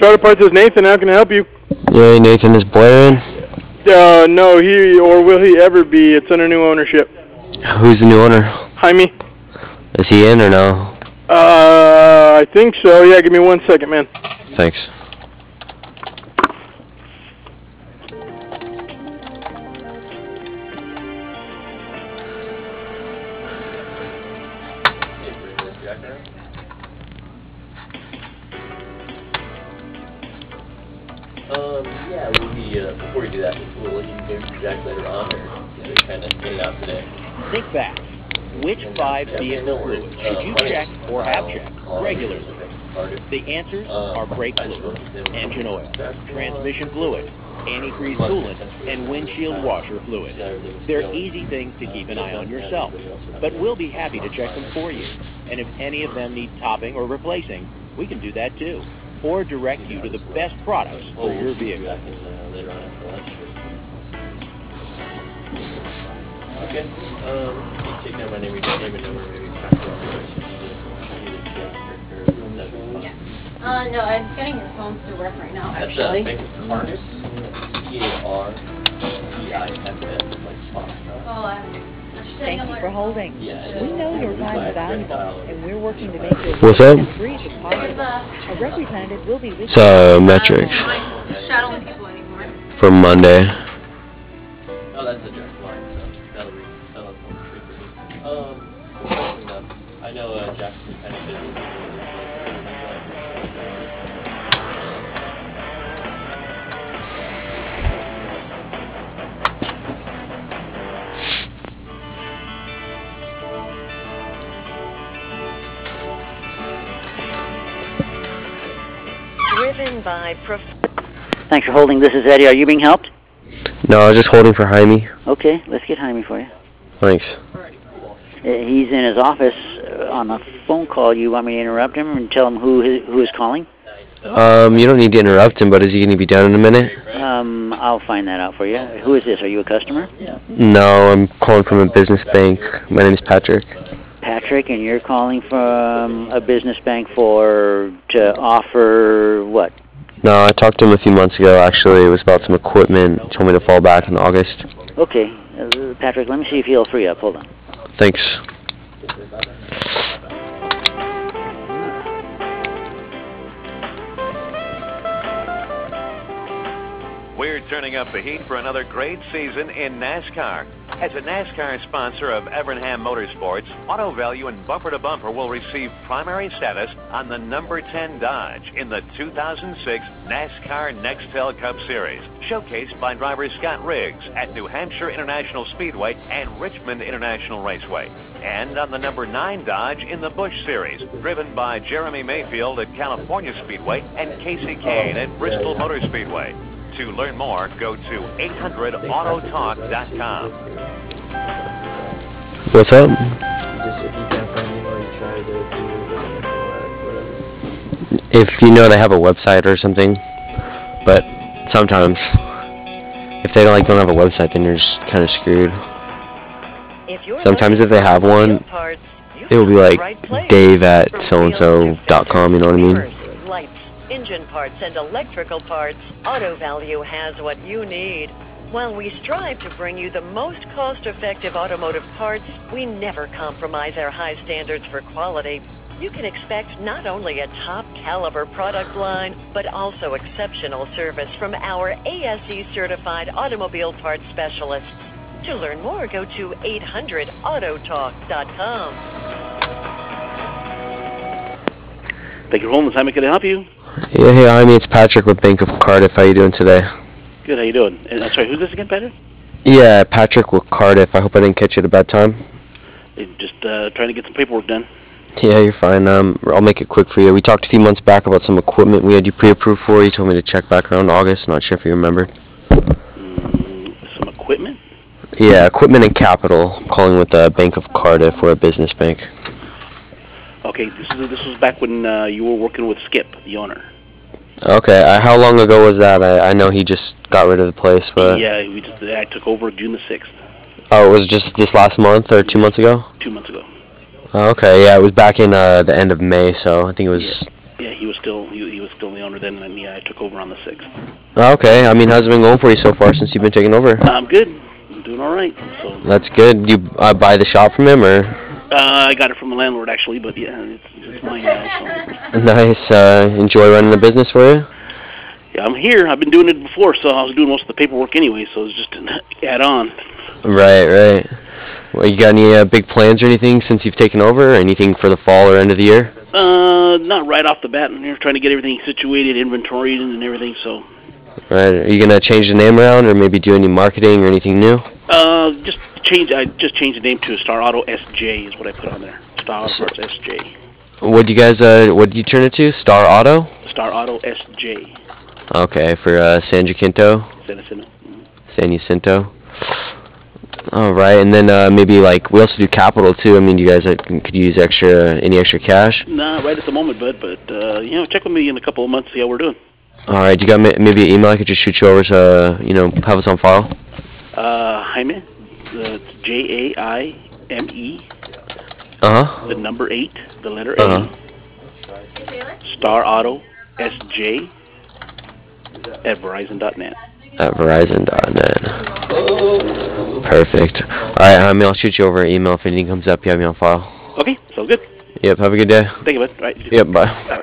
Auto Parts is Nathan. How can I help you? Yeah, Nathan, is Blair in? No, he or will he ever be? It's under new ownership. Who's the new owner? Jaime. Is he in or no? I think so. Yeah, give me 1 second, man. Thanks. Yeah, before we do that, we'll let you hear from Jack later on, or kind of get it out today. Think back. Which 5 vehicle fluids should you check or have checked regularly? The answers are brake fluid, engine oil, transmission fluid, antifreeze coolant, and windshield washer fluid. They're easy things to keep an eye on yourself, but we'll be happy to check them for you. And if any of them need topping or replacing, we can do that too, or direct you to the best products for your vehicle. Okay. Take down my name and number, maybe no, I'm getting your phone to work right now, that's actually. Bank of Cardiff, C-A-R-D-I-F-N, like Foxtrot. Oh, Thank you for holding. Yeah. We know your time is valuable, and we're working to make your What's up? as brief as possible. A representative will be with It's metrics shadowing people anymore. for Monday. Oh, that's a direct line, so that'll phone tree for me. I know Jackson's kind of busy. Driven by Thanks for holding. This is Eddie. Are you being helped? No, I was just holding for Jaime. Okay, let's get Jaime for you. Thanks. He's in his office on a phone call. You want me to interrupt him and tell him who is calling? You don't need to interrupt him, but is he going to be down in a minute? I'll find that out for you. Who is this? Are you a customer? No, I'm calling from a business bank. My name is Patrick. Patrick, and you're calling from a business bank to offer what? No, I talked to him a few months ago, actually. It was about some equipment. He told me to fall back in August. Okay. Patrick, let me see if he'll free up. Hold on. Thanks. We're turning up the heat for another great season in NASCAR. As a NASCAR sponsor of Evernham Motorsports, Auto Value and Bumper to Bumper will receive primary status on the number 10 Dodge in the 2006 NASCAR Nextel Cup Series, showcased by driver Scott Riggs at New Hampshire International Speedway and Richmond International Raceway, and on the number 9 Dodge in the Busch Series, driven by Jeremy Mayfield at California Speedway and Casey Kane at Bristol Motor Speedway. To learn more, go to 800autotalk.com. What's up? If you know they have a website or something, but sometimes if they don't have a website, then you're just kind of screwed. Sometimes if they have one, it will be like Dave@soandso.com. You know what I mean? Engine parts and electrical parts, Auto Value has what you need. While we strive to bring you the most cost-effective automotive parts, we never compromise our high standards for quality. You can expect not only a top-caliber product line, but also exceptional service from our ASE-certified automobile parts specialists. To learn more, go to 800autotalk.com. Thank you for holding. Simon, can I help you? Yeah, hey, Jaime, it's Patrick with Bank of Cardiff. How you doing today? Good, how you doing? And I'm sorry, who's this again, Patrick? Yeah, Patrick with Cardiff. I hope I didn't catch you at a bad time. Just trying to get some paperwork done. Yeah, you're fine. I'll make it quick for you. We talked a few months back about some equipment we had you pre-approved for. You told me to check back around August. Not sure if you remembered. Some equipment? Yeah, equipment and capital. I'm calling with the Bank of Cardiff. We're a business bank. Okay, this was back when you were working with Skip, the owner. Okay, how long ago was that? I know he just got rid of the place, but... Yeah, I took over June the 6th. Oh, it was just this last month or 2 months ago? 2 months ago. Oh, okay, yeah, it was back in the end of May, so I think it was Yeah, he was still the owner then, and I took over on the 6th. Okay. I mean, how's it been going for you so far since you've been taking over? I'm good. I'm doing all right. So That's good. Do you buy the shop from him, or? I got it from the landlord actually, but yeah, it's mine now. So. Nice. Enjoy running the business for you? Yeah, I'm here. I've been doing it before, so I was doing most of the paperwork anyway, so it's just an add-on. Right. Well, you got any big plans or anything since you've taken over? Or anything for the fall or end of the year? Not right off the bat. We're trying to get everything situated, inventoried, and everything. So. Right. Are you gonna change the name around, or maybe do any marketing or anything new? I just changed the name to Star Auto SJ is what I put on there. Star Auto Parts SJ. What do you guys? What did you turn it to? Star Auto? Star Auto SJ. Okay, for San Jacinto. San Jacinto. All right, and then maybe like we also do capital too. I mean, do you guys could use any extra cash? Nah, right at the moment, bud. But check with me in a couple of months, see how we're doing. All right, you got maybe an email I could just shoot you over to have us on file. Jaime, Jaime. The number 8, the letter A. Star Auto SJ at Verizon.net. At Verizon.net. Perfect. All right, I'll shoot you over an email if anything comes up. You have me on file. Okay, sounds good. Yep. Have a good day. Thank you, bud. All right. Yep. Bye. Bye.